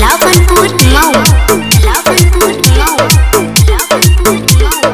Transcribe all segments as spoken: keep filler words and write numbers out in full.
लावनपुर मऊ लावनपुर मऊ लावनपुर मऊ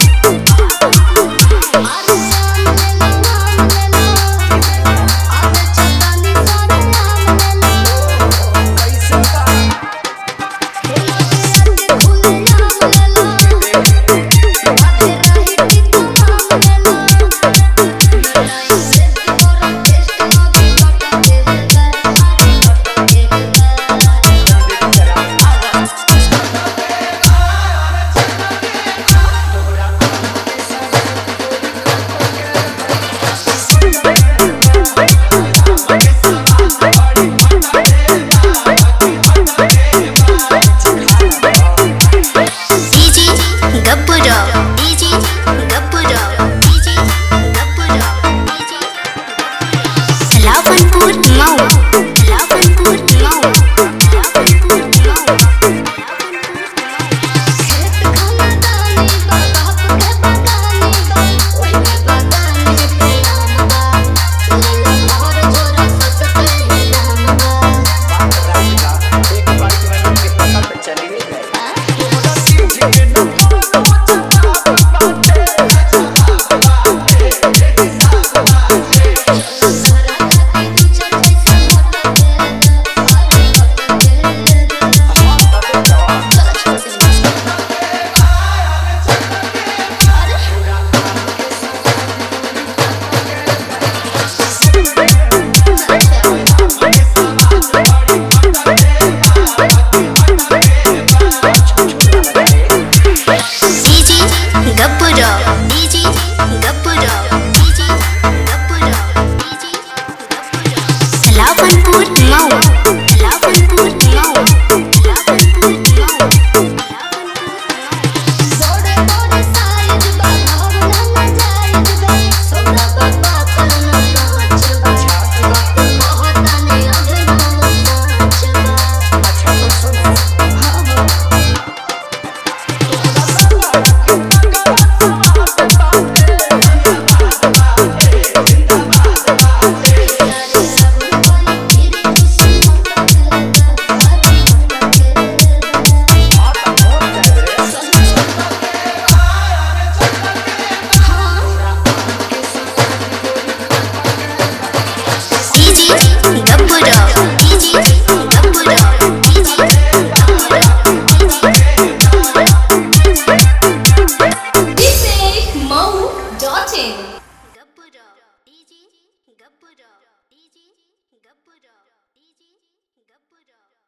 लावनपुर मऊ लावनपुर मऊ लावनपुर मऊ जोड़े तोड़े साइज बा भावना न जायज बा सोना बाबा करना नाच बा बहुत ने अभिनव नाच बा अच्छा तो सुनो Gabura, D J Gabura, D J Gabura.